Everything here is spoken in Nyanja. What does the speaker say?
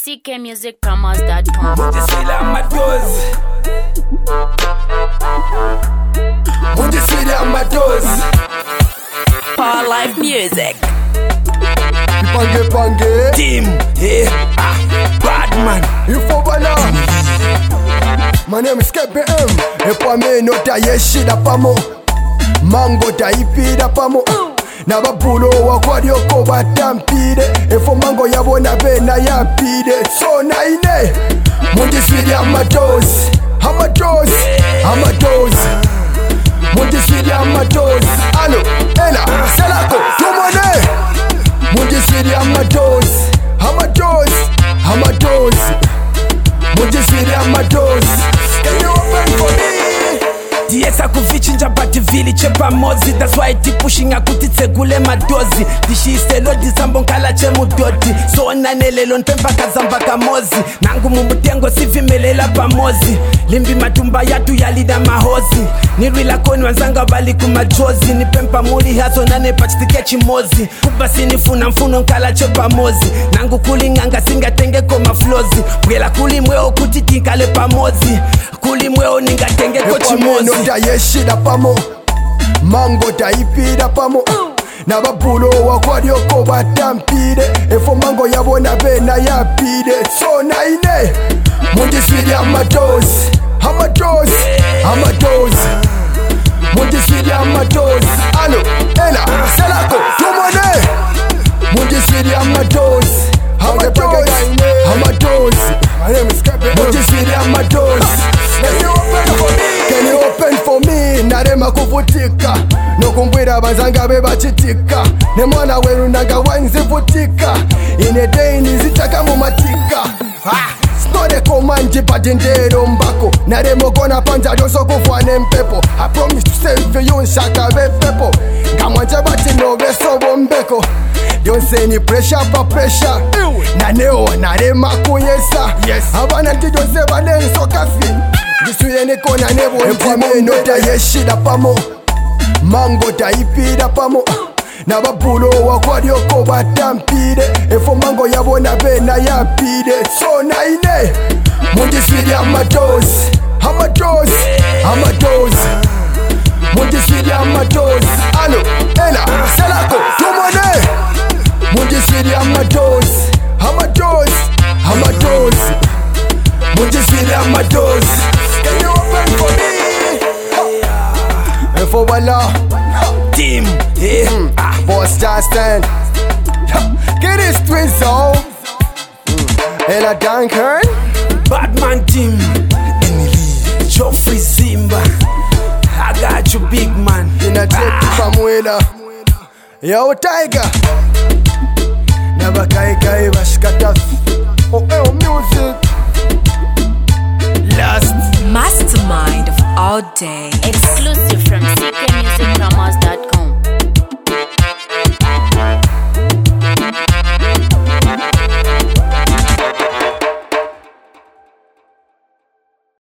ckmusicpromos.com. Mundiswila matozi, Mundiswila matozi. Power Life Music. Pange pange team, Badman. Ifobala. My name is KPM. Epa me no ta yeshida pamo. Mango ta ipida pamo. Na bapulo wakwadio ko batampide. Efo mango yabona bena yapide. So na ine. Mundiswila matozi. Amatozi, amatozi. Mundiswila matozi. Alo, ela, selako, tumone. Mundiswila matozi. Amatozi, amatozi. Mundiswila matozi. Can you open for me? Diesa kufichinja but vili chepa mozi. That's why ti pushing akuti tsegule madozi. Dishistelo disambo nkala chemu doti. So nanelelo ntempa kazamba kamozi. Nangu mumutengo sivimelela pamozi. Limbi matumba yatu yalida mahozi. Nirwila koni wanzanga bali kumajozi. Nipempa muli hazo nane pachitike chimozi. Kubasi nifuna mfuno nkala chepa mozi. Nangu kulinganga singa tenge koma flozi. Bwela kuli mweo kutitikale pamozi. Kuli mweo ninga tenge kochimozi. Ta yeshida pamo. Mango ta ipida pamo. Na bapulo wakwadio ko batampide. Efo mango yabona bena yapide. So na ine. Mundiswila matozi. Amatozi, amatozi. Mundiswila matozi. Alo, ela, selako, tumone. Mundiswila matozi. Amatozi, amatozi. Mundiswila matozi. Can you open for me? Narema kuvutika. Nokumbwira banzanga bebachitika. Ne mwana wenu nanga wanzivutika. Ine daini zitaka mumatika. Snode komanji padindero mbako. Naremo kona panja doso kufwane mpepo. I promise to save you nshaka bepepo. Kamwanje bati no beso bombeko. Don't say any pressure pa pressure. Na neo narema kuyesa. Yes. Abana tijo se bane so kafi. Diswile ne kona nebo mpame no ta yeshida pamo. Mango ta ipida pamo. Na bapulo wakwadio ko batampide. Efo mango yabona bena yapide. So na ine. Mundiswila matozi. Amatozi, amatozi. Mundiswila matozi. Alo, ela, selako, tumone. Mundiswila matozi. Amatozi, amatozi. Mundiswila matozi. Can you open for me? Efo bala team, Boss Justin. Get this twins on. Ella Duncan. Badman team. Emily, Joffrey Zimba. I got you, big man. In a jet from Willa. Yo, Tiger. Never kai bashkata. Oh, music. Last Mastermind of all day.